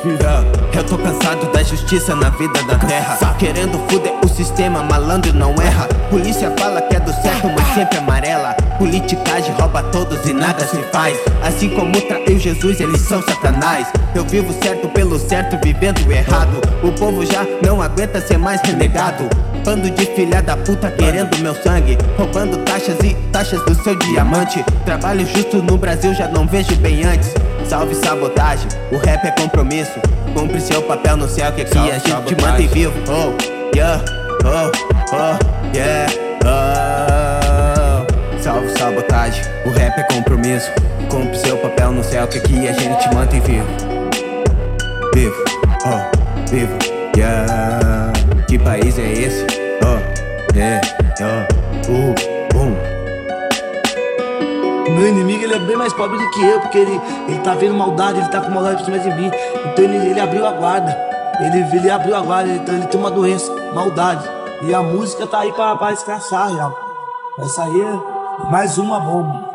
Eu tô cansado da justiça na vida da terra, querendo fuder o sistema, malandro não erra. Polícia fala que é do certo, mas sempre amarela. Politicagem rouba todos e nada se faz. Assim como traiu Jesus, eles são satanás. Eu vivo certo pelo certo, vivendo errado. O povo já não aguenta ser mais renegado. Bando de filha da puta querendo meu sangue, roubando taxas e taxas do seu diamante. Trabalho justo no Brasil já não vejo bem antes. Salve sabotagem, o rap é compromisso. Cumpre seu papel no céu que aqui a gente mantém vivo. Oh, yeah, oh, yeah, oh. Salve sabotagem, o rap é compromisso. Cumpre seu papel no céu que aqui a gente mantém vivo. Vivo, oh, vivo, yeah. Que país é esse? Oh, yeah, Meu inimigo, ele é bem mais pobre do que eu, porque ele tá vendo maldade, ele tá com maldade por cima de mim. Então ele abriu a guarda, ele abriu a guarda, então ele tem uma doença, maldade. E a música tá aí pra escraçar, real. Essa aí é mais uma bomba.